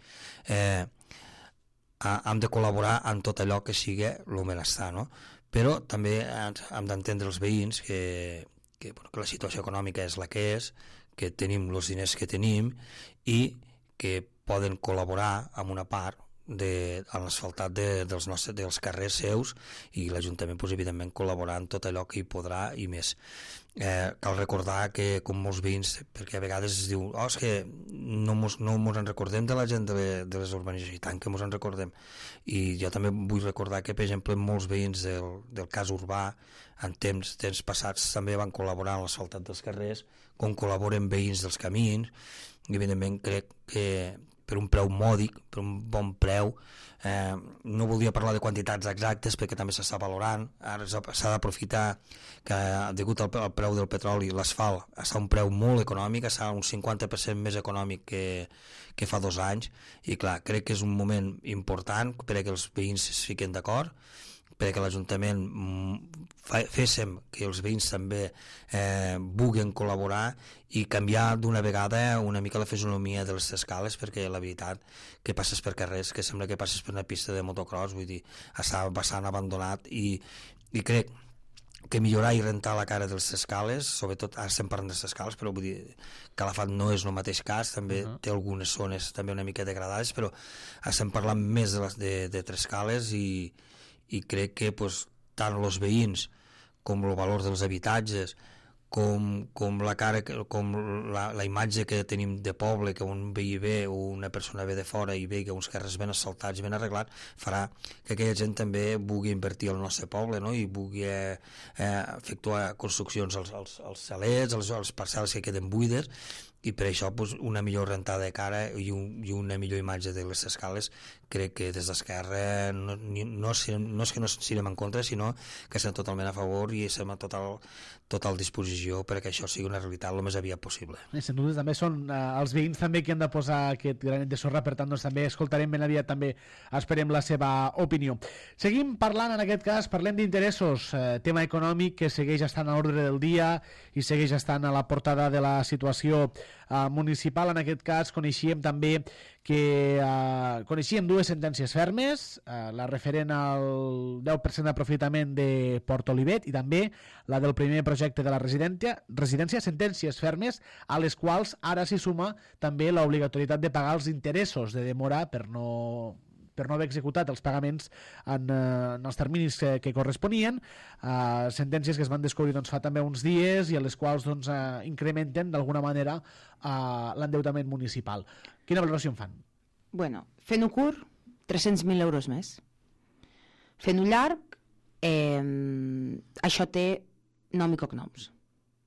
Hem de col·laborar en tot allò que sigui el benestar, no? Però també hem d'entendre els veïns que la situació econòmica és la que és, que tenim els diners que tenim i que poden col·laborar amb una part en l'asfaltat dels carrers seus, i l'Ajuntament evidentment col·laborar en tot allò que hi podrà i més. Cal recordar que com molts veïns, perquè a vegades es diu és que no mos en recordem de la gent de les urbanitzacions, i tant que mos en recordem, i jo també vull recordar que per exemple molts veïns del cas Urbà en temps passats també van col·laborar en l'asfaltat dels carrers, com col·laboren veïns dels camins, i evidentment crec que per un preu mòdic, per un bon preu, no voldria parlar de quantitats exactes perquè també s'està valorant, ara s'ha d'aprofitar que degut al preu del petroli l'asfalt està a un preu molt econòmic, està un 50% més econòmic que fa 2 anys, i clar, crec que és un moment important perquè els veïns es fiquen d'acord, perquè l'Ajuntament féssim que els veïns també vulguin col·laborar i canviar d'una vegada una mica la fisonomia de les escales, perquè la veritat que passes per carrers que sembla que passes per una pista de motocross, vull dir, està bastant abandonat, i crec que millorar i rentar la cara de les escales, sobretot ara estem parlant de les escales, però vull dir, Calafat no és el mateix cas, també té algunes zones també una mica degradades, però estem parlant més de Trescales, i crec que tant els veïns com el valor dels habitatges, com la cara, com la imatge que tenim de poble, que un veí ve o una persona ve de fora i ve que uns carrers ben asfaltats i ben arreglats, farà que aquella gent també vulgui invertir al nostre poble, no? I vulgui efectuar construccions als xalets, als parcel·les que queden buides, i per això una millor rentada de cara i una millor imatge de les escales. Crec que des d'Esquerra no és que no siguem en contra, sinó que estem totalment a favor i estem a total disposició perquè això sigui una realitat el més aviat possible. I sens dubte també són els veïns també que han de posar aquest granet de sorra, per tant doncs, també escoltarem ben aviat, també esperem la seva opinió. Seguim parlant, en aquest cas parlem d'interessos, tema econòmic que segueix estant a l'ordre del dia i segueix estant a la portada de la situació municipal. En aquest cas coneixíem també que coneixíem 2 sentències fermes, la referent al 10% d'aprofitament de Port Olivet i també la del primer projecte de la residència, sentències fermes a les quals ara s'hi suma també l'obligatorietat de pagar els interessos de demora per no haver executat els pagaments en els terminis que corresponien, sentències que es van descobrir doncs, fa també uns dies i a les quals doncs, incrementen d'alguna manera l'endeutament municipal. Quina valoració en fan? Bueno, fent-ho curt, 300.000 euros més. Fent-ho llarg, això té nom i cognoms.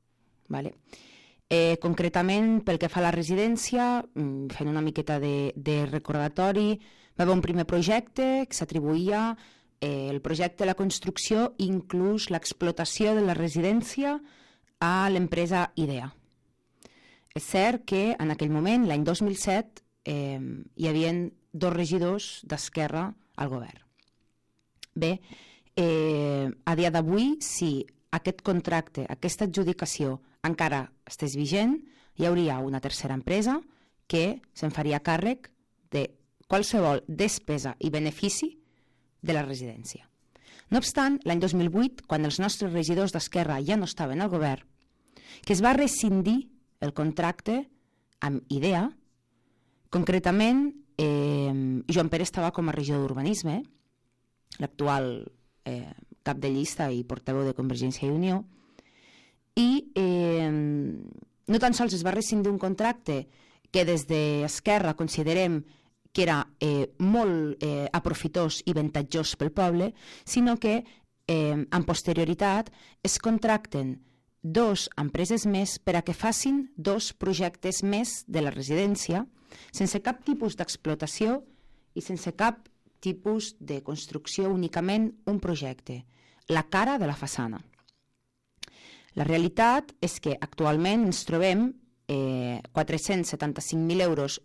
Vale? Concretament, pel que fa a la residència, fent una miqueta de recordatori, va haver un primer projecte que s'atribuïa el projecte de la construcció, inclús l'explotació de la residència, a l'empresa IDEA. És cert que en aquell moment, l'any 2007, hi havia 2 regidors d'Esquerra al govern. Bé, a dia d'avui, si aquest contracte, aquesta adjudicació encara estigués vigent, hi hauria una tercera empresa que se'n faria càrrec de qualsevol despesa i benefici de la residència. No obstant, l'any 2008, quan els nostres regidors d'Esquerra ja no estaven al govern, que es va rescindir el contracte amb IDEA, concretament, Joan Pere estava com a regidor d'Urbanisme, l'actual cap de llista i portaveu de Convergència i Unió, i no tan sols es va rescindir un contracte que des d'Esquerra considerem que era molt aprofitós i avantatjós pel poble, sinó que amb posterioritat es contracten 2 empreses més per a que facin 2 projectes més de la residència, sense cap tipus d'explotació i sense cap tipus de construcció, únicament un projecte, la cara de la façana. La realitat és que actualment ens trobem 475.000 euros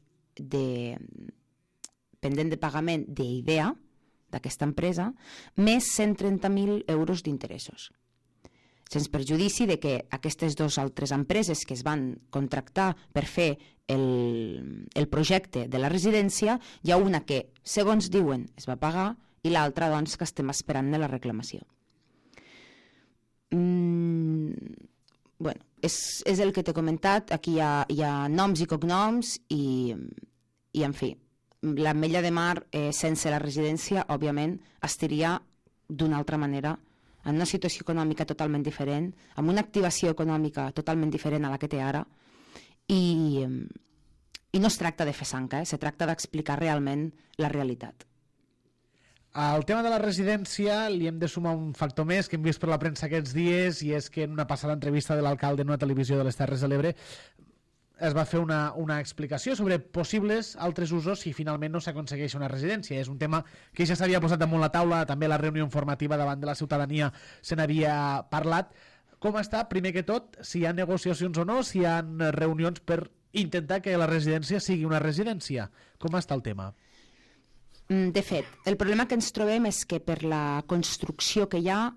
pendent de pagament d'IDEA, d'aquesta empresa, més 130.000 euros d'interessos. Sense perjudici de que aquestes 2 altres empreses que es van contractar per fer el projecte de la residència, hi ha una que, segons diuen, es va pagar i l'altra, doncs, que estem esperant de la reclamació. Bueno, és el que t'he comentat. Aquí hi ha noms i cognoms i en fi, l'Ametlla de Mar sense la residència, òbviament, estiria d'una altra manera, en una situació econòmica totalment diferent, amb una activació econòmica totalment diferent a la que té ara, i no es tracta de fer sanca, se tracta d'explicar realment la realitat. Al tema de la residència li hem de sumar un factor més que hem vist per la premsa aquests dies, i és que en una passada entrevista de l'alcalde en una televisió de les Terres de l'Ebre es va fer una explicació sobre possibles altres usos si finalment no s'aconsegueix una residència. És un tema que ja s'havia posat damunt la taula, també a la reunió informativa davant de la ciutadania se n'havia parlat. Com està, primer que tot, si hi ha negociacions o no, si hi ha reunions per intentar que la residència sigui una residència? Com està el tema? De fet, el problema que ens trobem és que per la construcció que hi ha,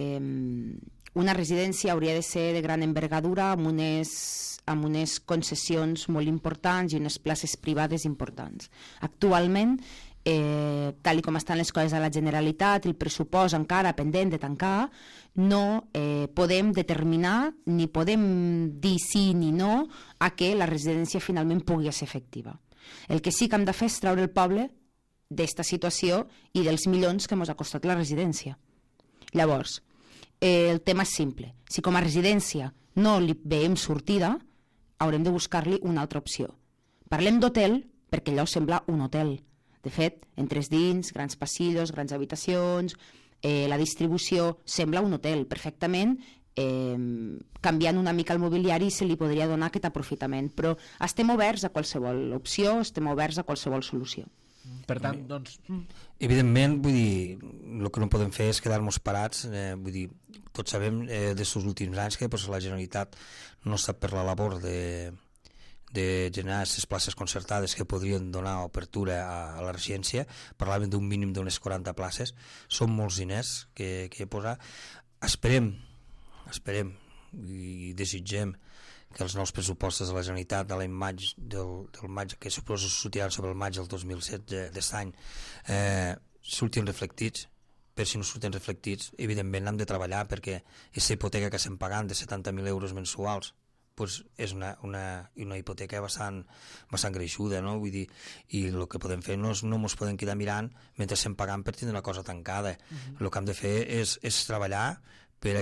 una residència hauria de ser de gran envergadura, amb unes concessions molt importants i unes places privades importants. Actualment, tal com estan les coses a la Generalitat, el pressupost encara pendent de tancar, no podem determinar ni podem dir sí ni no a que la residència finalment pugui ser efectiva. El que sí que hem de fer és treure el poble d'esta situació i dels milions que ens ha costat la residència. Llavors, el tema és simple. Si com a residència no li veiem sortida, haurem de buscar-li una altra opció. Parlem d'hotel perquè allò sembla un hotel. De fet, entres dins, grans passillos, grans habitacions, la distribució sembla un hotel. Perfectament, canviant una mica el mobiliari se li podria donar aquest aprofitament, però estem oberts a qualsevol opció, estem oberts a qualsevol solució. Per tant, doncs... Evidentment, vull dir, el que no podem fer és quedar-nos parats, vull dir, tots sabem d'aquests últims anys que la Generalitat no està per la labor de generar aquestes places concertades que podrien donar obertura a la residència. Parlàvem d'un mínim d'unes 40 places, són molts diners que he posat. Esperem i desitgem que els nous pressupostos de la Generalitat de l'any maig, del maig, que suposo sortiran sobre el maig del 2007 d'aquest any, surtin reflectits. Per si no surten reflectits, evidentment hem de treballar perquè aquesta hipoteca que estem pagant de 70.000 euros mensuals pues és una hipoteca bastant greixuda, no? Vull dir, i el que podem fer no ens podem quedar mirant mentre estem pagant per tindre una cosa tancada. El que hem de fer és treballar per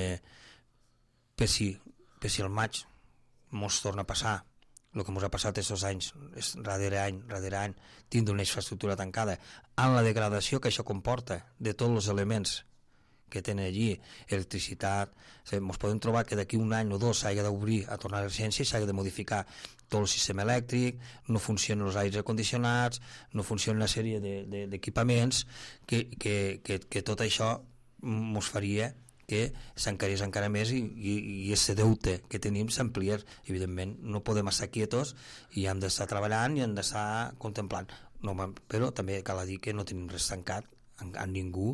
si el maig ens torna a passar el que ens ha passat aquests anys, darrere any, tindre una infraestructura tancada, amb la degradació que això comporta de tots els elements que tenen allí, electricitat, ens podem trobar que d'aquí un any o dos s'hagi d'obrir a tornar a l'emergència i s'hagi de modificar tot el sistema elèctric, no funcionen els aires acondicionats, no funciona una sèrie d'equipaments que tot això ens faria que s'encarés encara més i aquest deute que tenim s'ampliés. Evidentment no podem estar quietos i hem d'estar treballant i hem d'estar contemplant, no, però també cal dir que no tenim res tancat amb ningú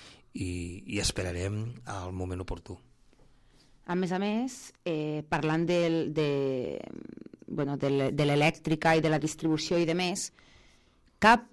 i esperarem al moment oportú. A més, parlant de l'elèctrica i de la distribució i de més, cap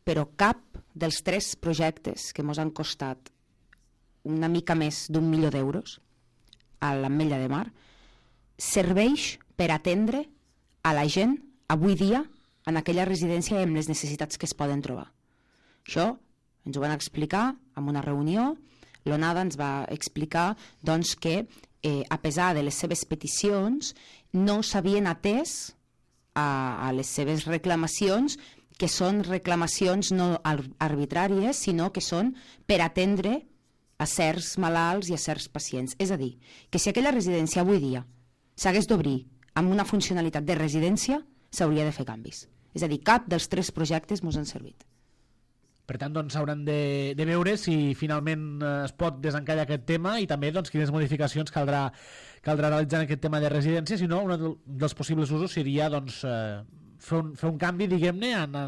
dels 3 projectes que ens han costat una mica més d'1 milió d'euros a l'Ametlla de Mar serveix per atendre a la gent avui dia en aquella residència amb les necessitats que es poden trobar. Això ens ho van explicar en una reunió. L'ONADA ens va explicar doncs, que a pesar de les seves peticions no s'havien atès a les seves reclamacions, que són reclamacions no arbitràries, sinó que són per atendre a certs malalts i a certs pacients. És a dir, que si aquella residència avui dia s'hagués d'obrir amb una funcionalitat de residència, s'hauria de fer canvis. És a dir, cap dels 3 projectes ens han servit. Per tant, doncs, hauran de veure si finalment es pot desencallar aquest tema i també doncs, quines modificacions caldrà realitzar en aquest tema de residència, si no, un dels possibles usos seria doncs, fer un canvi, diguem-ne, en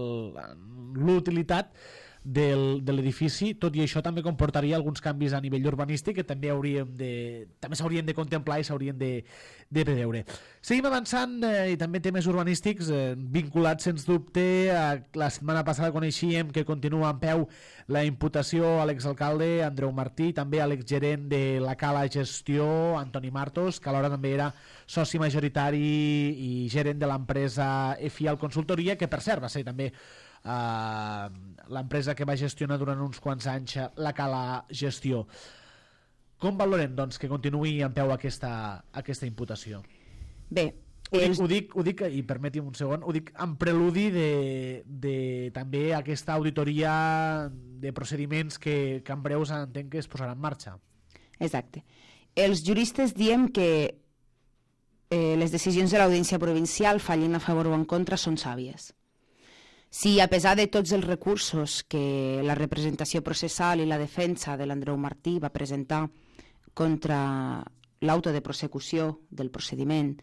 l'utilitat de l'edifici. Tot i això també comportaria alguns canvis a nivell urbanístic que també s'haurien de contemplar i s'haurien de preveure. Seguim avançant i també temes urbanístics vinculats sens dubte la setmana passada coneixíem que continua en peu la imputació a l'exalcalde Andreu Martí, també a l'exgerent de la Cala Gestió Antoni Martos, que alhora també era soci majoritari i gerent de l'empresa EFIAL Consultoria, que per cert va ser també l'empresa que va gestionar durant uns quants anys la Cala Gestió. Com valorem doncs, que continuï en peu aquesta imputació? Bé, ho dic, i permeti'm un segon, ho dic en preludi de també aquesta auditoria de procediments que en breu s'entén que es posarà en marxa. Exacte. Els juristes diem que les decisions de l'Audiència Provincial, fallin a favor o en contra, són sàvies. Si a pesar de tots els recursos que la representació processal i la defensa de l'Andreu Martí va presentar contra l'auto de prosecució del procediment,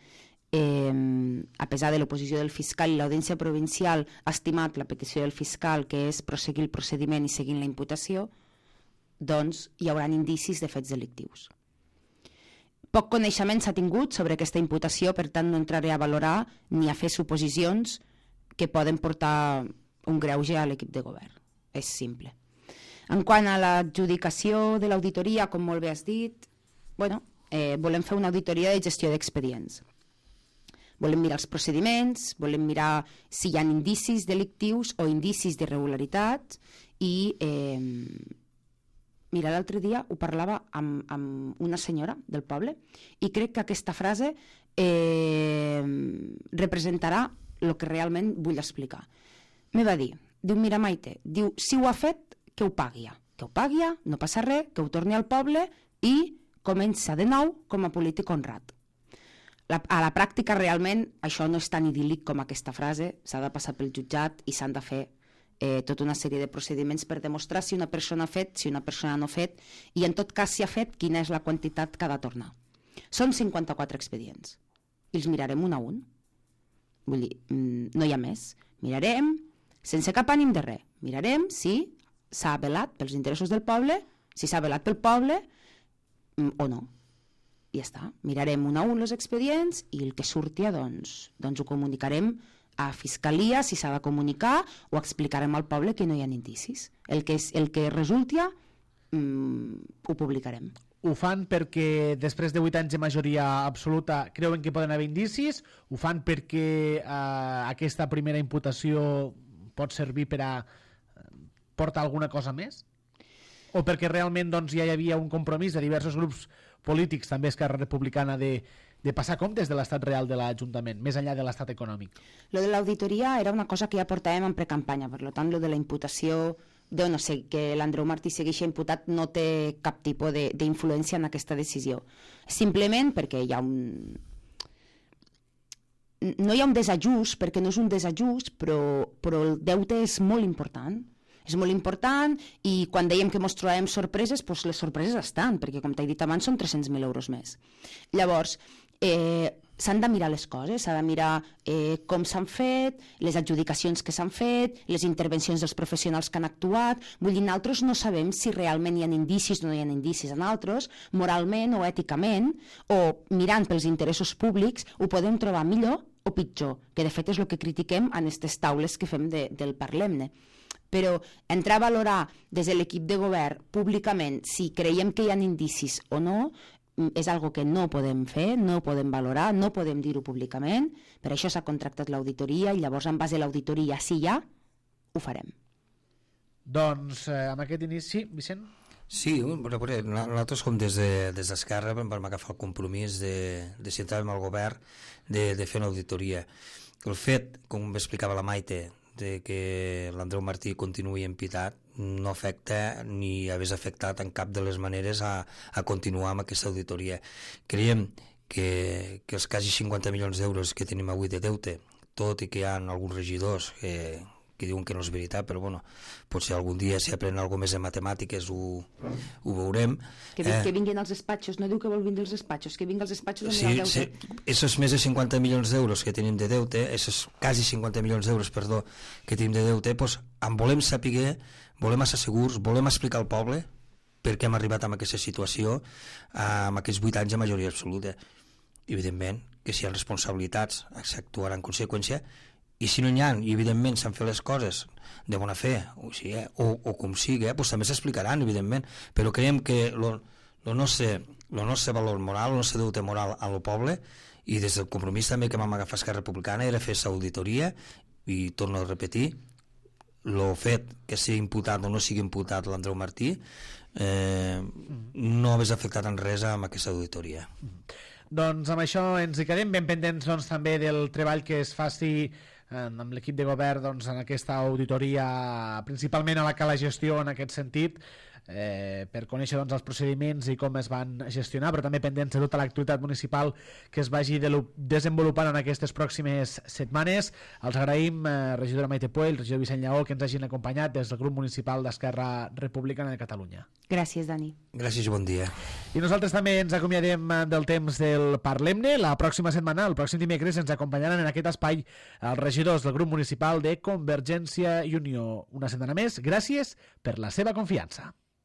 a pesar de l'oposició del fiscal i l'Audiència Provincial ha estimat la petició del fiscal, que és proseguir el procediment i seguint la imputació, doncs hi haurà indicis de fets delictius. Poc coneixement s'ha tingut sobre aquesta imputació, per tant no entraré a valorar ni a fer suposicions que poden portar un greuge a l'equip de govern. És simple. En quant a l'adjudicació de l'auditoria, com molt bé has dit, volem fer una auditoria de gestió d'expedients. Volem mirar els procediments, volem mirar si hi ha indicis delictius o indicis d'irregularitat i mira, l'altre dia ho parlava amb una senyora del poble i crec que aquesta frase representarà el que realment vull explicar. Me va dir, mira Maite, si ho ha fet, que ho pagui, no passa res, que ho torni al poble i comença de nou com a polític honrat. A la pràctica realment això no és tan idíl·lic com aquesta frase, s'ha de passar pel jutjat i s'han de fer tota una sèrie de procediments per demostrar si una persona ha fet, si una persona no ha fet i en tot cas si ha fet, quina és la quantitat que ha de tornar. Són 54 expedients i els mirarem un a un. Vull dir, no hi ha més. Mirarem, sense cap ànim de res, mirarem si s'ha velat pels interessos del poble, si s'ha velat pel poble o no. I ja està. Mirarem un a un els expedients i el que surti, doncs ho comunicarem a Fiscalia, si s'ha de comunicar, o explicarem al poble que no hi ha indicis. El que resulti ho publicarem. Ho fan perquè després de 8 anys de majoria absoluta creuen que poden haver indicis? Ho fan perquè aquesta primera imputació pot servir per a portar alguna cosa més? O perquè realment doncs, ja hi havia un compromís de diversos grups polítics, també Esquerra Republicana, de passar comptes de l'estat real de l'Ajuntament, més enllà de l'estat econòmic? Lo de l'auditoria era una cosa que ja portàvem en precampanya, per tant, lo de la imputació no sé, que l'Andreu Martí segueixi imputat no té cap tipus d'influència en aquesta decisió. Simplement perquè hi ha no hi ha un desajust, perquè no és un desajust, però el deute és molt important. És molt important i quan dèiem que ens trobàvem sorpreses, doncs les sorpreses estan, perquè com t'he dit abans són 300.000 euros més. Llavors, s'han de mirar les coses, s'ha de mirar com s'han fet, les adjudicacions que s'han fet, les intervencions dels professionals que han actuat. Vull dir, nosaltres no sabem si realment hi ha indicis o no hi ha indicis. En altres, moralment o èticament, o mirant pels interessos públics, ho podem trobar millor o pitjor, que de fet és el que critiquem en aquestes taules que fem del Parlem-ne. Però entrar a valorar des de l'equip de govern públicament si creiem que hi ha indicis o no és algo que no podem fer, no podem valorar, no podem dir-ho públicament. Per això s'ha contractat l'auditoria i llavors en base a l'auditoria, si hi ha, ho farem. Doncs amb aquest inici, Vicent? Sí, nosaltres com des d'Esquerra vam agafar el compromís de si entràvem al govern de fer una auditoria. El fet, com explicava la Maite, de que l'Andreu Martí continuï imputat no afecta ni hagués afectat en cap de les maneres a continuar amb aquesta auditoria. Creiem que els quasi 50 milions d'euros que tenim avui de deute, tot i que hi ha alguns regidors que diuen que no és veritat, però bueno, potser algun dia si aprenen alguna més de matemàtiques ho veurem. Que vinguin als despatxos, no diu que vol vindre als despatxos, que vingui als despatxos a mirar el deute. Esos més de 50 milions d'euros que tenim de deute, esos quasi 50 milions d'euros, perdó, que tenim de deute, doncs en volem saber, volem estar segurs, volem explicar al poble per què hem arribat a aquesta situació amb aquests 8 anys de majoria absoluta. Evidentment que si hi ha responsabilitats s'actuarà en conseqüència, i si no n'hi ha, i evidentment s'han fet les coses de bona fe, o com sigui, doncs també s'explicaran, evidentment, però creiem que el nostre valor moral, el nostre deute moral a lo poble, i des del compromís també que vam agafar Esquerra Republicana era fer l'auditoria, i torno a repetir, el fet que sigui imputat o no sigui imputat l'Andreu Martí no hagués afectat en res amb aquesta auditoria. Doncs amb això ens hi quedem ben pendents doncs, també del treball que es faci amb l'equip de govern doncs, en aquesta auditoria, principalment a la gestió en aquest sentit, per conèixer doncs, els procediments i com es van gestionar, però també pendents de tota l'activitat municipal que es vagi desenvolupant en aquestes pròximes setmanes. Els agraïm, regidora Maite Puell, regidor Vicent Lleó, que ens hagin acompanyat des del grup municipal d'Esquerra Republicana de Catalunya. Gràcies, Dani. Gràcies i bon dia. I nosaltres també ens acomiadem del temps del Parlem-ne. La pròxima setmana, el pròxim dimecres, ens acompanyaran en aquest espai els regidors del grup municipal de Convergència i Unió. Una setmana més, gràcies per la seva confiança.